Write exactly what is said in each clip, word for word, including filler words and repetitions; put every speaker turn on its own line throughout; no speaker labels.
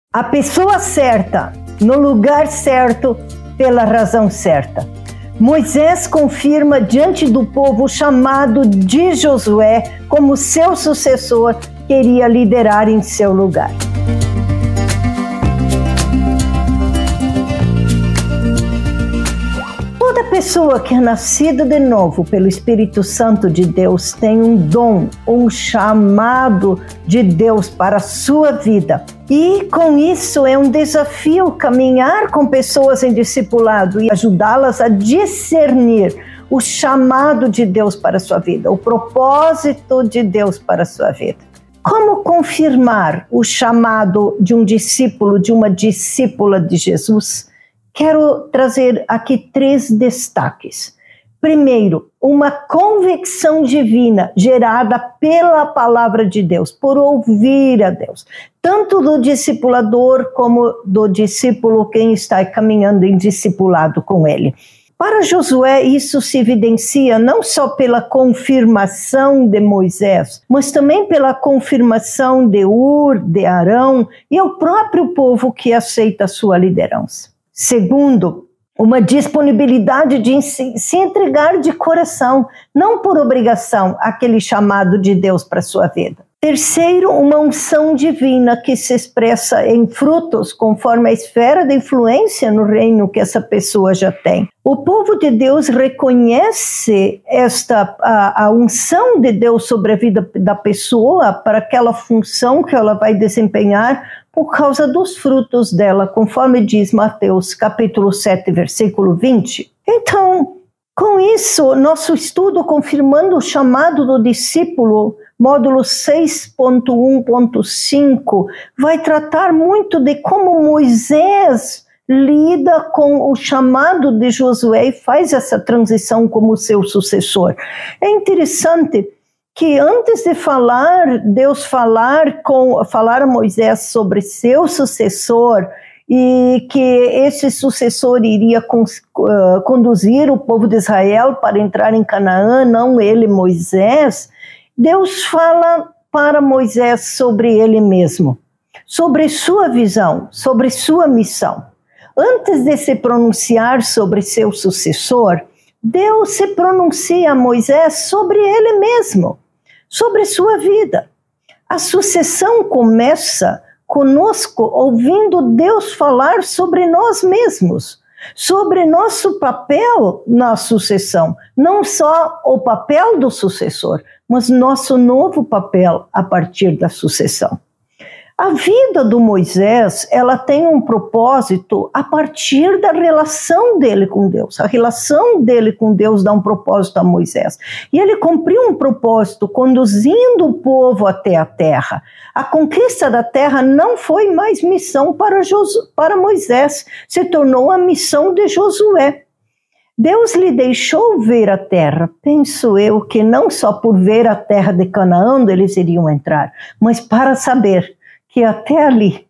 A pessoa certa, no lugar certo, pela razão certa. Moisés confirma diante do povo o chamado de Josué como seu sucessor que iria liderar em seu lugar. Toda pessoa que é nascida de novo pelo Espírito Santo de Deus tem um dom, um chamado de Deus para a sua vida. E com isso é um desafio caminhar com pessoas em discipulado e ajudá-las a discernir o chamado de Deus para a sua vida, o propósito de Deus para a sua vida. Como confirmar o chamado de um discípulo, de uma discípula de Jesus? Quero trazer aqui três destaques. Primeiro, uma convicção divina gerada pela palavra de Deus, por ouvir a Deus, tanto do discipulador como do discípulo, quem está caminhando em discipulado com ele. Para Josué, isso se evidencia não só pela confirmação de Moisés, mas também pela confirmação de Ur, de Arão e o próprio povo que aceita a sua liderança. Segundo, uma disponibilidade de se entregar de coração, não por obrigação, àquele chamado de Deus para a sua vida. Terceiro, uma unção divina que se expressa em frutos, conforme a esfera de influência no reino que essa pessoa já tem. O povo de Deus reconhece esta, a, a unção de Deus sobre a vida da pessoa para aquela função que ela vai desempenhar por causa dos frutos dela, conforme diz Mateus capítulo sete, versículo vinte. Então, com isso, nosso estudo confirmando o chamado do discípulo, módulo seis ponto um ponto cinco, vai tratar muito de como Moisés lida com o chamado de Josué e faz essa transição como seu sucessor. É interessante que antes de falar, Deus falar, com, falar a Moisés sobre seu sucessor e que esse sucessor iria con, uh, conduzir o povo de Israel para entrar em Canaã, não ele, Moisés, Deus fala para Moisés sobre ele mesmo, sobre sua visão, sobre sua missão. Antes de se pronunciar sobre seu sucessor, Deus se pronuncia a Moisés sobre ele mesmo, sobre sua vida. A sucessão começa conosco ouvindo Deus falar sobre nós mesmos, sobre nosso papel na sucessão, não só o papel do sucessor, mas nosso novo papel a partir da sucessão. A vida do Moisés, ela tem um propósito a partir da relação dele com Deus. A relação dele com Deus dá um propósito a Moisés. E ele cumpriu um propósito conduzindo o povo até a terra. A conquista da terra não foi mais missão para, Josu, para Moisés, se tornou a missão de Josué. Deus lhe deixou ver a terra, penso eu que não só por ver a terra de Canaã onde eles iriam entrar, mas para saber que até ali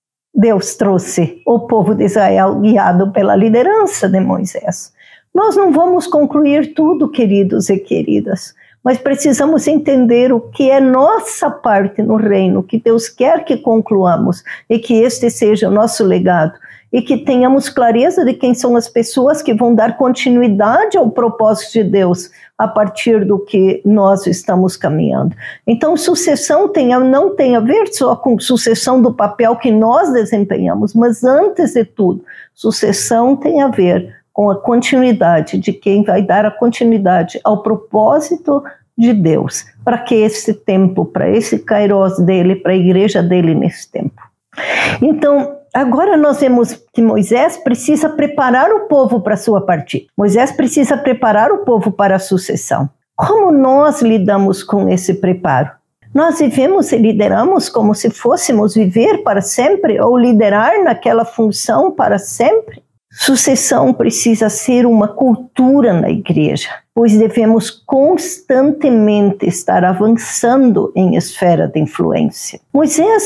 Deus trouxe o povo de Israel guiado pela liderança de Moisés. Nós não vamos concluir tudo, queridos e queridas, mas precisamos entender o que é nossa parte no reino, que Deus quer que concluamos e que este seja o nosso legado e que tenhamos clareza de quem são as pessoas que vão dar continuidade ao propósito de Deus a partir do que nós estamos caminhando. Então, sucessão tem, não tem a ver só com sucessão do papel que nós desempenhamos, mas antes de tudo, sucessão tem a ver com a continuidade de quem vai dar a continuidade ao propósito de Deus, para que esse tempo, para esse kairos dele, para a igreja dele nesse tempo. Então, agora nós vemos que Moisés precisa preparar o povo para a sua partida. Moisés precisa preparar o povo para a sucessão. Como nós lidamos com esse preparo? Nós vivemos e lideramos como se fôssemos viver para sempre ou liderar naquela função para sempre? Sucessão precisa ser uma cultura na igreja, pois devemos constantemente estar avançando em esfera de influência. Moisés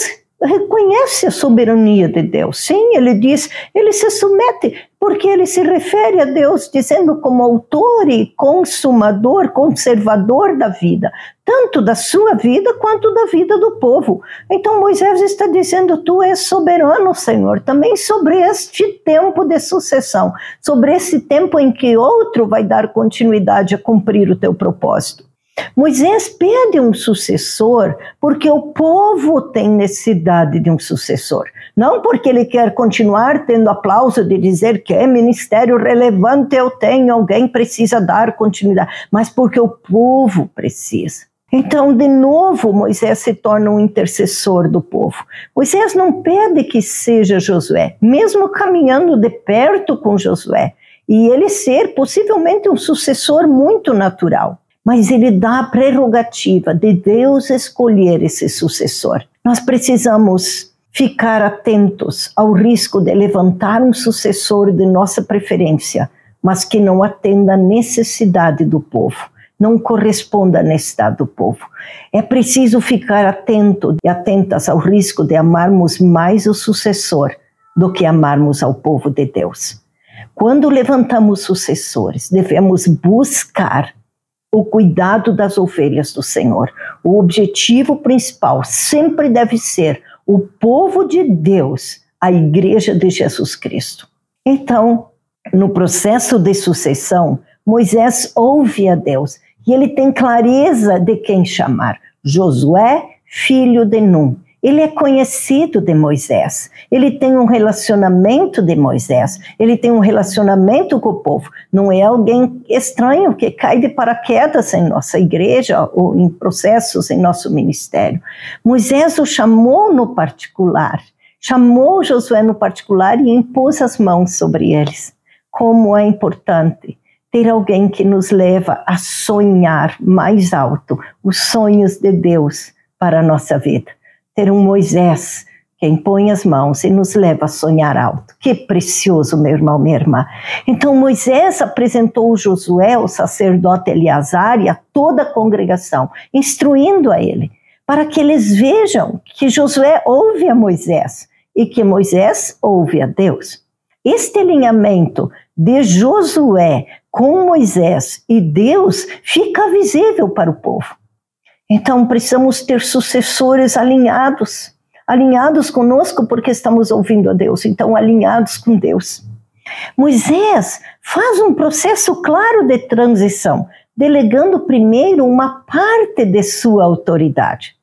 reconhece a soberania de Deus. Sim, ele diz, ele se submete, porque ele se refere a Deus dizendo como autor e consumador, conservador da vida, tanto da sua vida quanto da vida do povo. Então Moisés está dizendo, tu és soberano, Senhor, também sobre este tempo de sucessão, sobre esse tempo em que outro vai dar continuidade a cumprir o teu propósito. Moisés pede um sucessor porque o povo tem necessidade de um sucessor. Não porque ele quer continuar tendo aplauso de dizer que é ministério relevante, eu tenho, alguém precisa dar continuidade, mas porque o povo precisa. Então, de novo, Moisés se torna um intercessor do povo. Moisés não pede que seja Josué, mesmo caminhando de perto com Josué, e ele ser possivelmente um sucessor muito natural. Mas ele dá a prerrogativa de Deus escolher esse sucessor. Nós precisamos ficar atentos ao risco de levantar um sucessor de nossa preferência, mas que não atenda à necessidade do povo, não corresponda à necessidade do povo. É preciso ficar atento e atentas ao risco de amarmos mais o sucessor do que amarmos ao povo de Deus. Quando levantamos sucessores, devemos buscar o cuidado das ovelhas do Senhor. O objetivo principal sempre deve ser o povo de Deus, a igreja de Jesus Cristo. Então, no processo de sucessão, Moisés ouve a Deus e ele tem clareza de quem chamar. Josué, filho de Num. Ele é conhecido de Moisés, ele tem um relacionamento de Moisés, ele tem um relacionamento com o povo. Não é alguém estranho que cai de paraquedas em nossa igreja ou em processos em nosso ministério. Moisés o chamou no particular, chamou Josué no particular e impôs as mãos sobre eles. Como é importante ter alguém que nos leva a sonhar mais alto os sonhos de Deus para a nossa vida. Ter um Moisés que impõe as mãos e nos leva a sonhar alto. Que precioso, meu irmão, minha irmã. Então Moisés apresentou Josué, o sacerdote Eleazar e a toda a congregação, instruindo a ele, para que eles vejam que Josué ouve a Moisés e que Moisés ouve a Deus. Este alinhamento de Josué com Moisés e Deus fica visível para o povo. Então precisamos ter sucessores alinhados, alinhados conosco porque estamos ouvindo a Deus, então alinhados com Deus. Moisés faz um processo claro de transição, delegando primeiro uma parte de sua autoridade.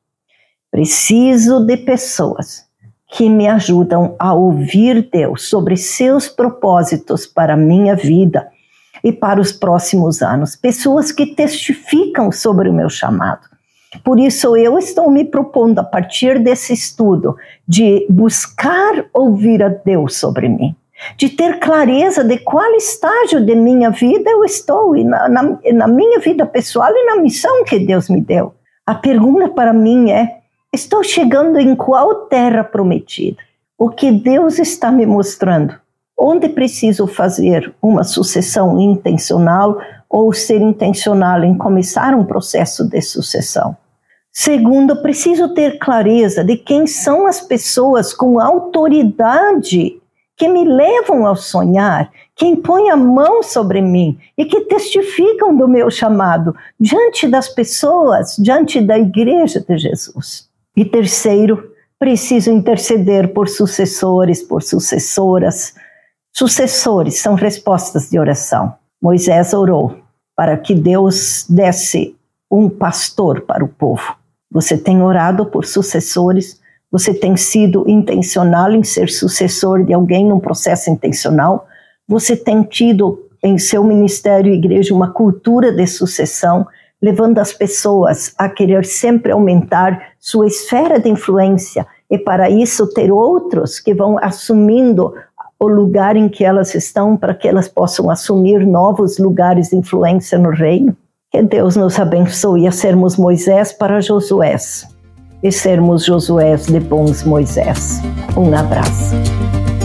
Preciso de pessoas que me ajudam a ouvir Deus sobre seus propósitos para a minha vida e para os próximos anos. Pessoas que testificam sobre o meu chamado. Por isso eu estou me propondo a partir desse estudo de buscar ouvir a Deus sobre mim, de ter clareza de qual estágio de minha vida eu estou e na, na, na minha vida pessoal e na missão que Deus me deu. A pergunta para mim é, estou chegando em qual terra prometida? O que Deus está me mostrando? Onde preciso fazer uma sucessão intencional ou ser intencional em começar um processo de sucessão? Segundo, preciso ter clareza de quem são as pessoas com autoridade que me levam ao sonhar, que impõem a mão sobre mim e que testificam do meu chamado diante das pessoas, diante da igreja de Jesus. E terceiro, preciso interceder por sucessores, por sucessoras. Sucessores são respostas de oração. Moisés orou para que Deus desse um pastor para o povo. Você tem orado por sucessores, você tem sido intencional em ser sucessor de alguém num processo intencional, você tem tido em seu ministério e igreja uma cultura de sucessão, levando as pessoas a querer sempre aumentar sua esfera de influência e para isso ter outros que vão assumindo o lugar em que elas estão para que elas possam assumir novos lugares de influência no reino. Que Deus nos abençoe a sermos Moisés para Josués e sermos Josués de bons Moisés. Um abraço.